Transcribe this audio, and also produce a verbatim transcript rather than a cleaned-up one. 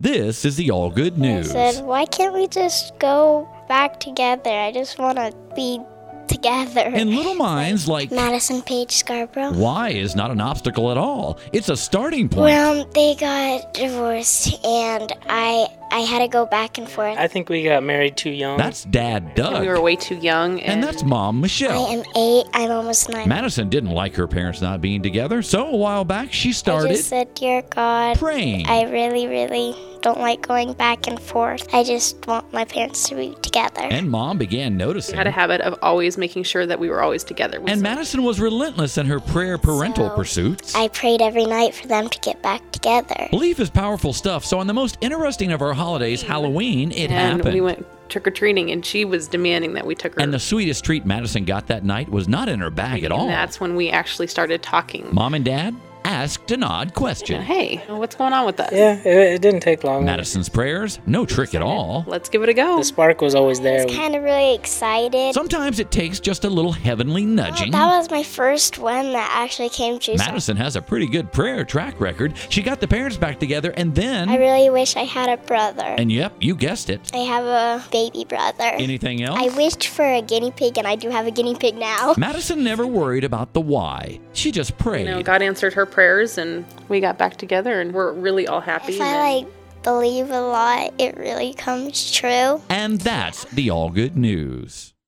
This is the All Good News. I said, why can't we just go back together? I just want to be together. And little minds like Madison Paige Scarborough. why is not an obstacle at all. It's a starting point. Well, they got divorced, and I I had to go back and forth. I think we got married too young. That's Dad Doug. We were way too young. And, and that's Mom Michelle. I am eight. I'm almost nine. Madison didn't like her parents not being together, so a while back she started I just said, dear God, praying. I really, really don't like going back and forth. I just want my parents to be together. And Mom began noticing. we had a habit of always making sure that we were always together. And Madison was relentless in her prayer parental So, pursuits. I prayed every night for them to get back together. Belief is powerful stuff, so on the most interesting of our holidays, Halloween, it and happened. we went trick-or-treating, and she was demanding that we took her. And the sweetest treat Madison got that night was not in her bag at all. And that's when we actually started talking. Mom and Dad asked an odd question. Hey, what's going on with us? Yeah, it, it didn't take long. Madison's prayers, no trick at all. Let's give it a go. The spark was always I there. was kind of really excited. Sometimes it takes just a little heavenly nudging. That was my first one that actually came true. So Madison has a pretty good prayer track record. She got the parents back together and then... I really wish I had a brother. And yep, you guessed it. I have a baby brother. Anything else? I wished for a guinea pig, and I do have a guinea pig now. Madison never worried about the why. She just prayed. You know, God answered her prayers, and we got back together, and we're really all happy. If and I then- like believe a lot, it really comes true. And that's the All Good News.